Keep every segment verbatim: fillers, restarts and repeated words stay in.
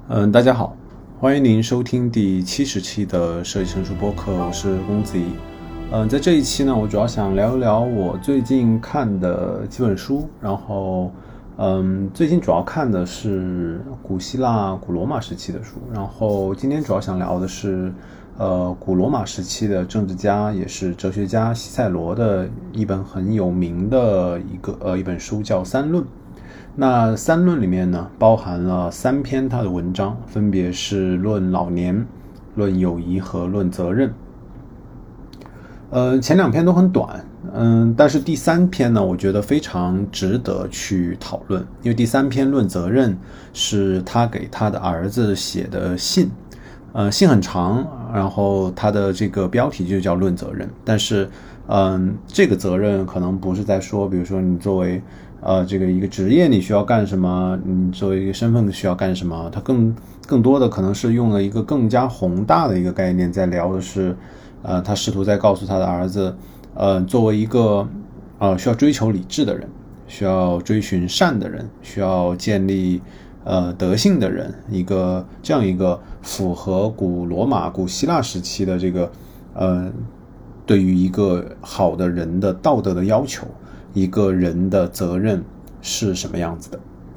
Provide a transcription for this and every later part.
嗯，大家好，欢迎您收听第七十期的设计成熟播客，我是龚子怡。嗯，在这一期呢，我主要想聊一聊我最近看的几本书，然后，嗯，最近主要看的是古希腊、古罗马时期的书，然后今天主要想聊的是，呃，古罗马时期的政治家也是哲学家西塞罗的一本很有名的一个呃一本书，叫《三论》。那三论里面呢，包含了三篇他的文章，分别是论老年、论友谊和论责任。呃，前两篇都很短，嗯，但是第三篇呢，我觉得非常值得去讨论，因为第三篇论责任是他给他的儿子写的信，呃，信很长，然后他的这个标题就叫论责任，但是，嗯，这个责任可能不是在说，比如说你作为呃，这个一个职业你需要干什么？你作为一个身份需要干什么？它更更多的可能是用了一个更加宏大的一个概念，在聊的是，呃，他试图在告诉他的儿子，呃，作为一个呃需要追求理智的人，需要追寻善的人，需要建立呃德性的人，一个这样一个符合古罗马、古希腊时期的这个呃对于一个好的人的道德的要求。一个人的责任是什么样子的？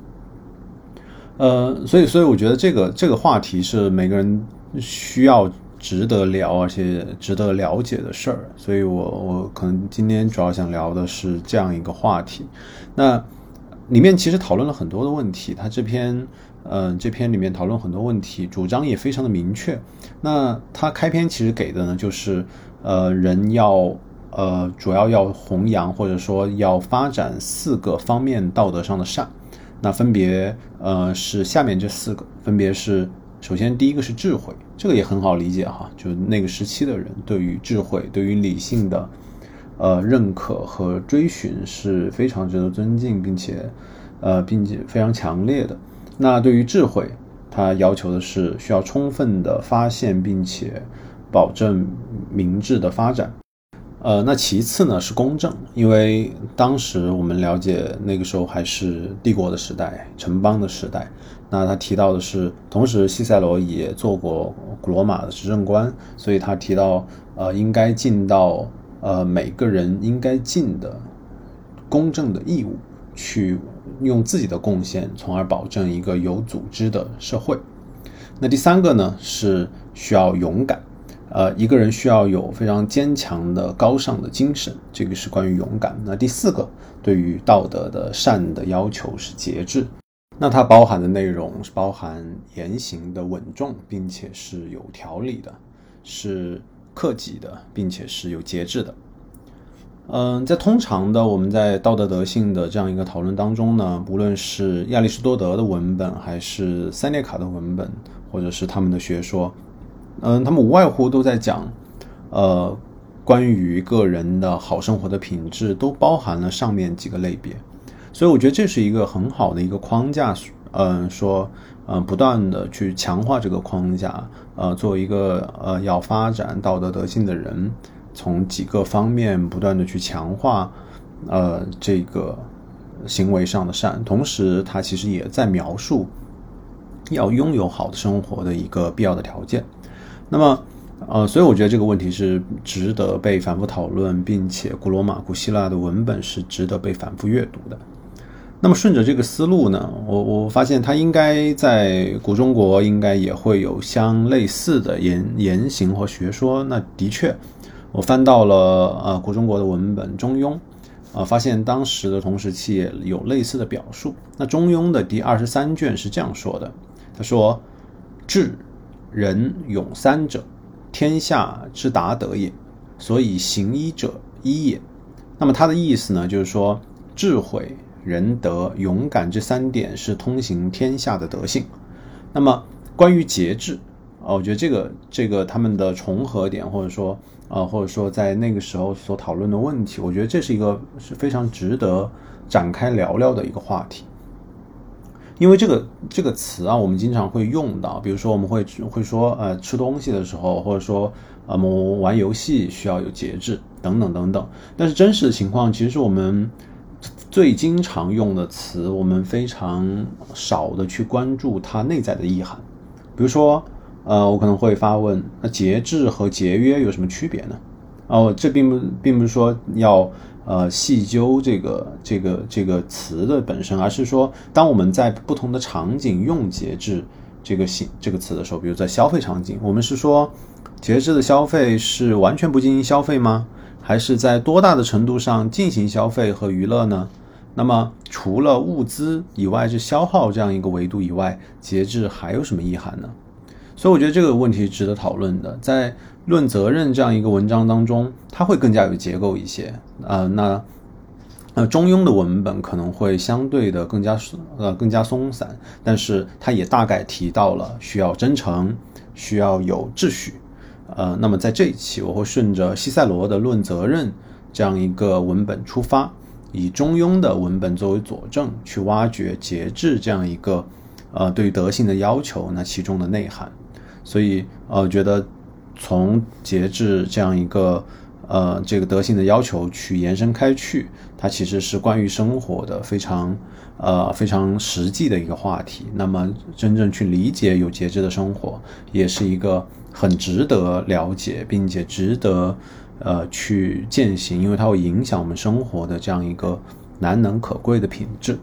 呃，所以，所以我觉得这个这个话题是每个人需要值得聊，而且值得了解的事儿。所以我我可能今天主要想聊的是这样一个话题。那里面其实讨论了很多的问题，他这篇嗯、呃、这篇里面讨论很多问题，主张也非常的明确。那他开篇其实给的呢，就是呃人要。呃，主要要弘扬或者说要发展四个方面道德上的善，那分别呃是下面这四个，分别是首先第一个是智慧，这个也很好理解哈，就那个时期的人对于智慧、对于理性的呃认可和追寻是非常值得尊敬，并且呃并且非常强烈的。那对于智慧，他要求的是需要充分的发现，并且保证明智的发展。呃，那其次呢是公正，因为当时我们了解那个时候还是帝国的时代、城邦的时代。那他提到的是，同时西塞罗也做过古罗马的执政官，所以他提到，呃，应该尽到呃每个人应该尽的公正的义务，去用自己的贡献，从而保证一个有组织的社会。那第三个呢是需要勇敢。呃，一个人需要有非常坚强的高尚的精神，这个是关于勇敢。那第四个，对于道德的善的要求是节制。那它包含的内容是包含言行的稳重，并且是有条理的，是克己的，并且是有节制的。嗯，在通常的我们在道德德性的这样一个讨论当中呢，无论是亚里士多德的文本，还是塞涅卡的文本，或者是他们的学说，嗯，他们无外乎都在讲，呃，关于个人的好生活的品质，都包含了上面几个类别，所以我觉得这是一个很好的一个框架，嗯，说，嗯，不断的去强化这个框架，呃，作为一个呃要发展道德德性的人，从几个方面不断的去强化，呃，这个行为上的善，同时他其实也在描述要拥有好的生活的一个必要的条件。那么，呃，所以我觉得这个问题是值得被反复讨论，并且古罗马、古希腊的文本是值得被反复阅读的。那么顺着这个思路呢，我我发现它应该在古中国应该也会有相类似的言言行和学说。那的确，我翻到了呃古中国的文本《中庸》，呃，发现当时的同时期也有类似的表述。那《中庸》的第二十三卷是这样说的，他说：“智。仁勇三者，天下之达德也，所以行一者一也。”那么它的意思呢，就是说智慧、仁德、勇敢这三点是通行天下的德性。那么关于节制，呃、我觉得这个这个他们的重合点，或者说呃，或者说在那个时候所讨论的问题，我觉得这是一个是非常值得展开聊聊的一个话题。因为这个这个词啊，我们经常会用到，比如说我们会会说，呃，吃东西的时候，或者说，呃，我们玩游戏需要有节制，等等等等。但是真实的情况，其实是我们最经常用的词，我们非常少的去关注它内在的意涵。 比如说，呃，我可能会发问：那节制和节约有什么区别呢？哦，这并不并不是说要呃细究这个这个这个词的本身，而是说，当我们在不同的场景用节制这个形这个词的时候，比如在消费场景，我们是说节制的消费是完全不进行消费吗？还是在多大的程度上进行消费和娱乐呢？那么除了物资以外是消耗这样一个维度以外，节制还有什么意涵呢？所以我觉得这个问题值得讨论的。在论责任这样一个文章当中，它会更加有结构一些。呃，那呃中庸的文本可能会相对的更加呃更加松散，但是它也大概提到了需要真诚，需要有秩序。呃，那么在这一期我会顺着西塞罗的《论责任》这样一个文本出发，以中庸的文本作为佐证，去挖掘节制这样一个呃对于德性的要求，那其中的内涵。所以呃，觉得从节制这样一个呃这个德性的要求去延伸开去，它其实是关于生活的非常呃非常实际的一个话题。那么真正去理解有节制的生活，也是一个很值得了解并且值得呃去践行，因为它会影响我们生活的这样一个难能可贵的品质。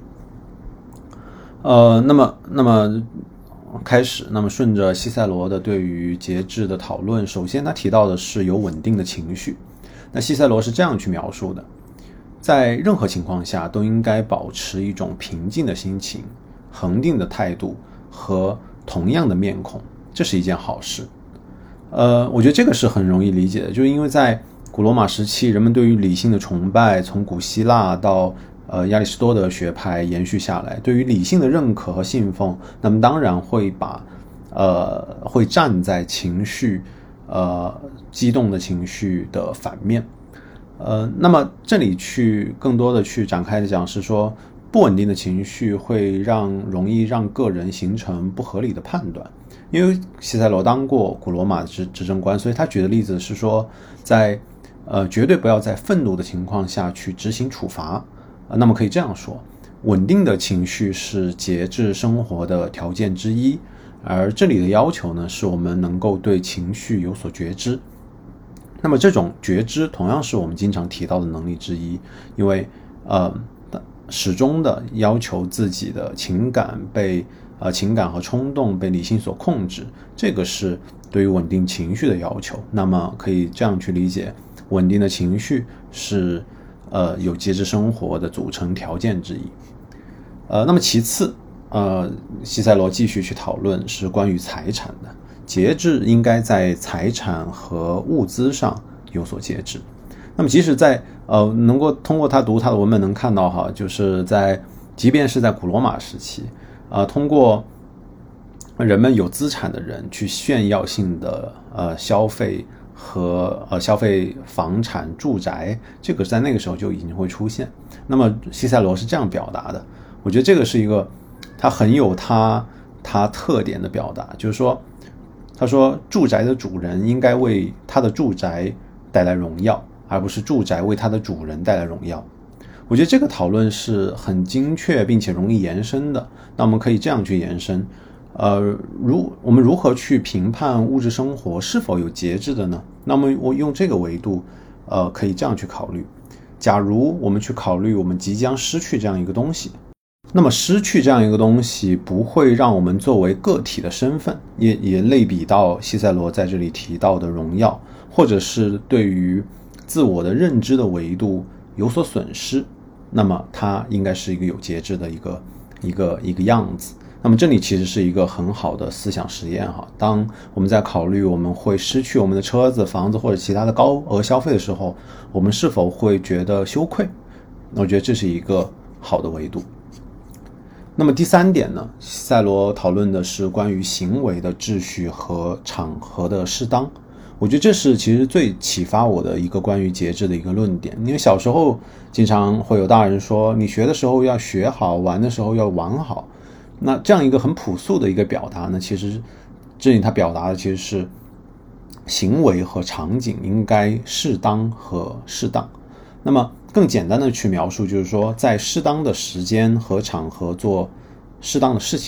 呃，那么那么开始，那么顺着西塞罗的对于节制的讨论，首先他提到的是有稳定的情绪。那西塞罗是这样去描述的：在任何情况下都应该保持一种平静的心情、恒定的态度和同样的面孔，这是一件好事。呃，我觉得这个是很容易理解的，就是因为在古罗马时期，人们对于理性的崇拜，从古希腊到呃亚里士多德学派延续下来，对于理性的认可和信奉，那么当然会把呃会站在情绪呃激动的情绪的反面。呃，那么这里去更多的去展开的讲是说，不稳定的情绪会让容易让个人形成不合理的判断。因为西塞罗当过古罗马的执执政官，所以他举的例子是说，在呃绝对不要在愤怒的情况下去执行处罚。呃、那么可以这样说，稳定的情绪是节制生活的条件之一，而这里的要求呢，是我们能够对情绪有所觉知。那么这种觉知同样是我们经常提到的能力之一，因为呃始终的要求自己的情感被呃情感和冲动被理性所控制，这个是对于稳定情绪的要求。那么可以这样去理解，稳定的情绪是呃有节制生活的组成条件之一。呃，那么其次，呃，西塞罗继续去讨论是关于财产的。节制应该在财产和物资上有所节制。那么即使在呃能够通过他读他的文本能看到哈，就是在即便是在古罗马时期，呃通过人们有资产的人去炫耀性的呃消费和呃消费房产住宅，这个在那个时候就已经会出现。那么西塞罗是这样表达的，我觉得这个是一个他很有他他特点的表达，就是说他说住宅的主人应该为他的住宅带来荣耀，而不是住宅为他的主人带来荣耀。我觉得这个讨论是很精确并且容易延伸的。那我们可以这样去延伸，呃，如我们如何去评判物质生活是否有节制的呢？那么我用这个维度，呃，可以这样去考虑：假如我们去考虑我们即将失去这样一个东西，那么失去这样一个东西不会让我们作为个体的身份，也也类比到西塞罗在这里提到的荣耀，或者是对于自我的认知的维度有所损失，那么它应该是一个有节制的一个一个一个样子。那么这里其实是一个很好的思想实验哈。当我们在考虑我们会失去我们的车子、房子或者其他的高额消费的时候，我们是否会觉得羞愧？我觉得这是一个好的维度。那么第三点呢，塞罗讨论的是关于行为的秩序和场合的适当。我觉得这是其实最启发我的一个关于节制的一个论点。因为小时候经常会有大人说，你学的时候要学好，玩的时候要玩好。那这样一个很朴素的一个表达呢，其实这里他表达的其实是行为和场景应该适当和适当。那么更简单的去描述，就是说在适当的时间和场合做适当的事情。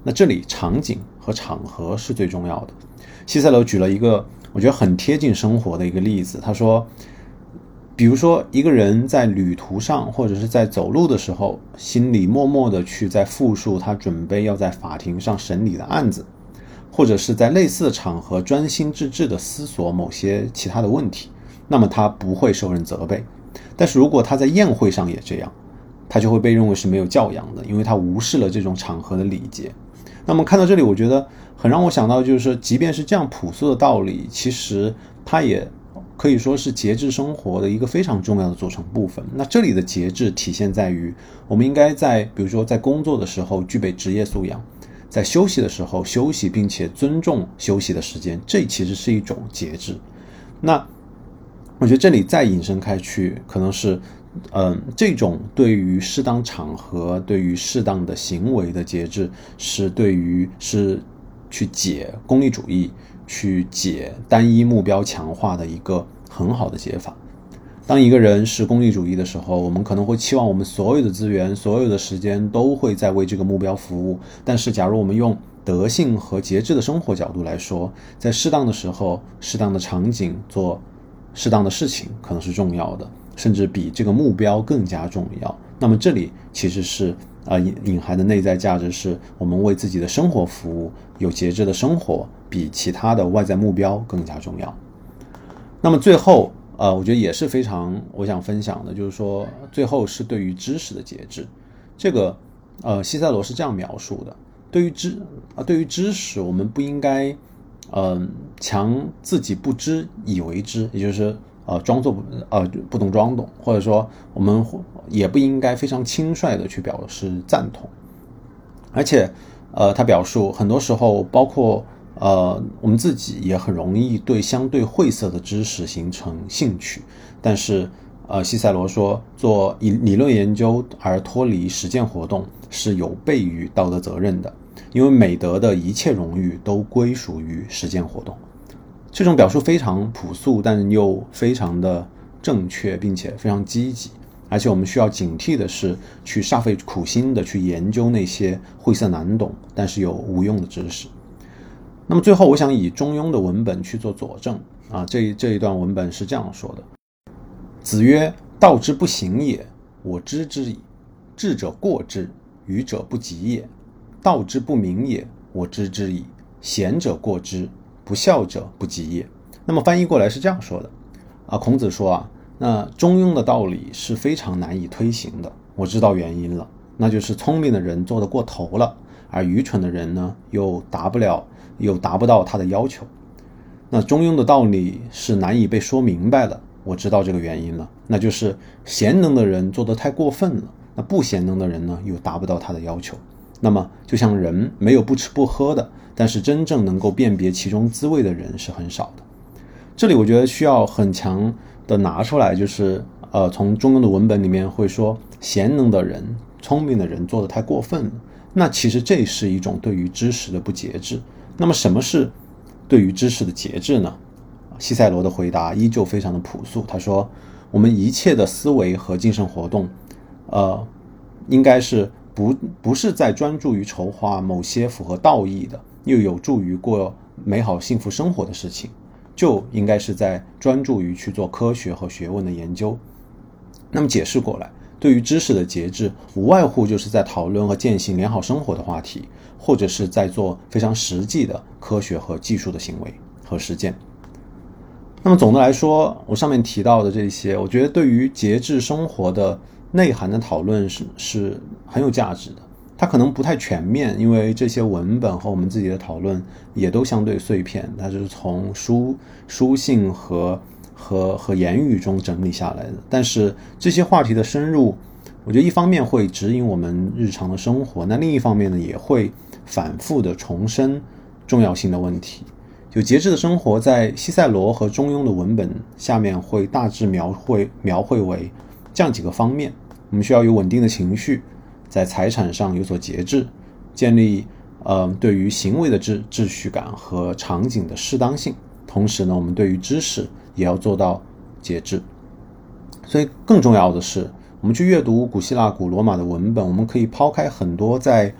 那这里场景和场合是最重要的。西塞罗举了一个我觉得很贴近生活的一个例子，他说比如说一个人在旅途上或者是在走路的时候，心里默默的去在复述他准备要在法庭上审理的案子，或者是在类似的场合专心致志的思索某些其他的问题，那么他不会受人责备。但是如果他在宴会上也这样，他就会被认为是没有教养的，因为他无视了这种场合的礼节。那么看到这里，我觉得很让我想到，就是即便是这样朴素的道理，其实它也可以说是节制生活的一个非常重要的组成部分。那这里的节制体现在于，我们应该在比如说在工作的时候具备职业素养，在休息的时候休息，并且尊重休息的时间，这其实是一种节制。那我觉得这里再引申开去，可能是嗯，这种对于适当场合、对于适当的行为的节制，是对于是去解功利主义、去解单一目标强化的一个很好的解法。当一个人是功利主义的时候，我们可能会期望我们所有的资源、所有的时间都会在为这个目标服务。但是，假如我们用德性和节制的生活角度来说，在适当的时候、适当的场景做适当的事情，可能是重要的。甚至比这个目标更加重要。那么这里其实是呃隐含的内在价值，是我们为自己的生活服务，有节制的生活比其他的外在目标更加重要。那么最后呃我觉得也是非常我想分享的，就是说最后是对于知识的节制。这个呃西塞罗是这样描述的，对于知啊对于知识，我们不应该呃强自己不知以为知，也就是呃，装作不呃不懂装懂，或者说我们也不应该非常轻率的去表示赞同。而且呃，他表述很多时候，包括呃我们自己也很容易对相对晦涩的知识形成兴趣。但是呃，西塞罗说，做理论研究而脱离实践活动是有悖于道德责任的，因为美德的一切荣誉都归属于实践活动。这种表述非常朴素，但又非常的正确，并且非常积极。而且我们需要警惕的是，去煞费苦心的去研究那些晦涩难懂但是又无用的知识。那么最后，我想以中庸的文本去做佐证啊，这这一段文本是这样说的：子曰：“道之不行也，我知之矣。智者过之，愚者不及也。道之不明也，我知之矣。贤者过之，不孝者不及也。”那么翻译过来是这样说的啊，孔子说啊，那中庸的道理是非常难以推行的。我知道原因了，那就是聪明的人做得过头了，而愚蠢的人呢，又达不了，又达不到他的要求。那中庸的道理是难以被说明白的。我知道这个原因了，那就是贤能的人做得太过分了，那不贤能的人呢，又达不到他的要求。那么就像人没有不吃不喝的，但是真正能够辨别其中滋味的人是很少的。这里我觉得需要很强的拿出来，就是呃，从中庸的文本里面会说，贤能的人、聪明的人做得太过分了。那其实这是一种对于知识的不节制。那么什么是对于知识的节制呢？西塞罗的回答依旧非常的朴素，他说，我们一切的思维和精神活动，呃，应该是不不是在专注于筹划某些符合道义的，又有助于过美好幸福生活的事情，就应该是在专注于去做科学和学问的研究。那么解释过来，对于知识的节制，无外乎就是在讨论和践行良好生活的话题，或者是在做非常实际的科学和技术的行为和实践。那么总的来说，我上面提到的这些，我觉得对于节制生活的内涵的讨论是是很有价值的。它可能不太全面，因为这些文本和我们自己的讨论也都相对碎片，它就是从书书信和和和言语中整理下来的。但是这些话题的深入，我觉得一方面会指引我们日常的生活，那另一方面呢，也会反复的重申重要性的问题。就节制的生活，在西塞罗和中庸的文本下面会大致描绘描绘为这样几个方面：我们需要有稳定的情绪，在财产上有所节制，建立呃对于行为的秩秩序感和场景的适当性。同时呢，我们对于知识也要做到节制。所以更重要的是，我们去阅读古希腊、古罗马的文本，我们可以抛开很多在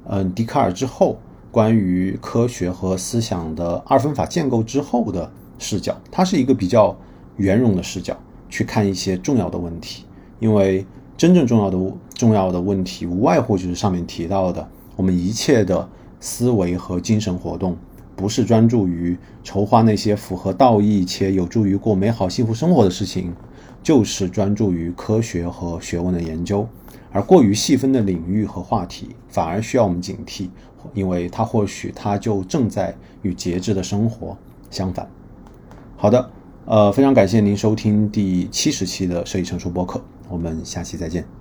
嗯，笛卡尔之后关于科学和思想的二分法建构之后的视角，它是一个比较圆融的视角去看一些重要的问题。因为真正重要的重要的问题无外乎就是上面提到的，我们一切的思维和精神活动不是专注于筹划那些符合道义且有助于过美好幸福生活的事情，就是专注于科学和学问的研究。而过于细分的领域和话题反而需要我们警惕，因为它或许它就正在与节制的生活相反。好的，呃，非常感谢您收听第七十期的设计成熟播客，我们下期再见。